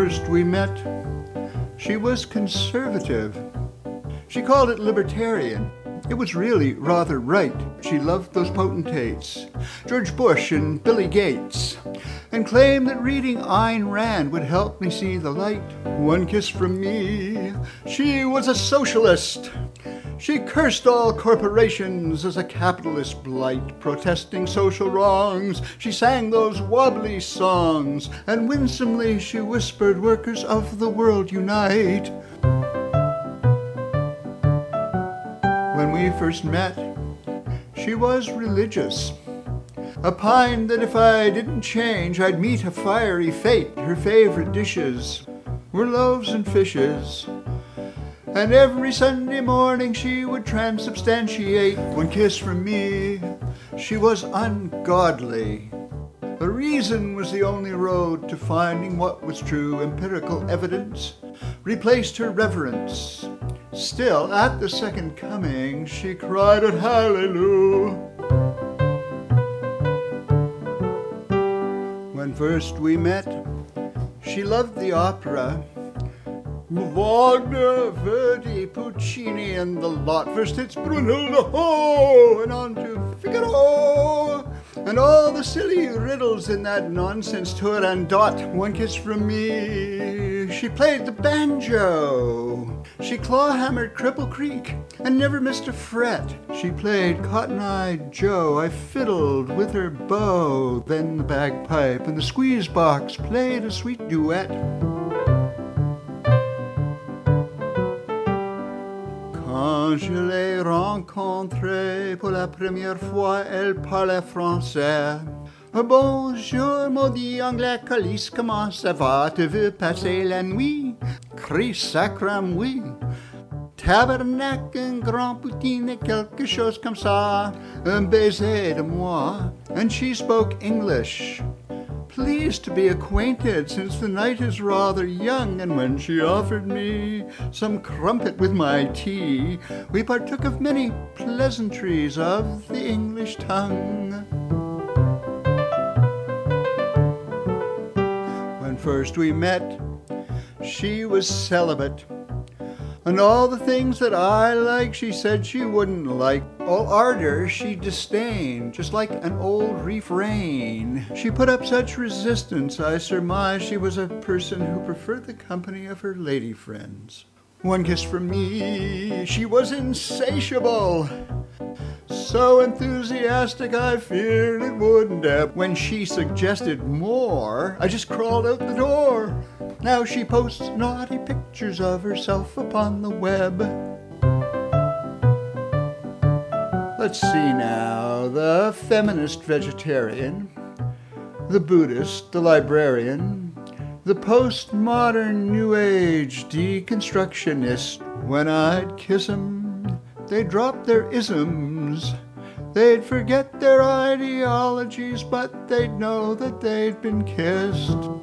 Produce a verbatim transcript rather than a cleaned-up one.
first we met, she was conservative. She called it libertarian. It was really rather right. She loved those potentates, George Bush and Billy Gates, and claimed that reading Ayn Rand would help me see the light. One kiss from me. She was a socialist. She cursed all corporations as a capitalist blight, protesting social wrongs. She sang those wobbly songs, and winsomely she whispered, "Workers of the world, unite." When we first met, she was religious, opined that if I didn't change, I'd meet a fiery fate. Her favorite dishes were loaves and fishes, and every Sunday morning she would transubstantiate. One kiss from me. She was ungodly. The reason was the only road to finding what was true. Empirical evidence replaced her reverence. Still, at the second coming, she cried out, "Hallelujah." When first we met, she loved the opera. Wagner, Verdi, Puccini, and the lot. First it's Brunhilde, ho, and on to Figaro, and all the silly riddles in that nonsense Turandot. One kiss from me. She played the banjo. She claw-hammered Cripple Creek and never missed a fret. She played Cotton-Eyed Joe. I fiddled with her bow. Then the bagpipe and the squeeze box played a sweet duet. Quand je l'ai rencontrée pour la première fois, elle parlait français. Bonjour, maudit anglais, calice, comment ça va? Tu veux passer la nuit? Crie sacram, oui. Tabernacle, un grand poutine, quelque chose comme ça. Un baiser de moi. And she spoke English. Pleased to be acquainted, since the night is rather young. And when she offered me some crumpet with my tea, we partook of many pleasantries of the English tongue. When first we met, she was celibate, and all the things that I like she said she wouldn't like. All ardor she disdained, just like an old refrain. She put up such resistance, I surmise she was a person who preferred the company of her lady friends. One kiss from me. She was insatiable, so enthusiastic I feared it wouldn't ebb. When she suggested more, I just crawled out the door. Now she posts naughty pictures of herself upon the web. Let's see now. The feminist vegetarian, the Buddhist, the librarian, the postmodern New Age deconstructionist. When I'd kiss 'em, they'd drop their isms. They'd forget their ideologies, but they'd know that they'd been kissed.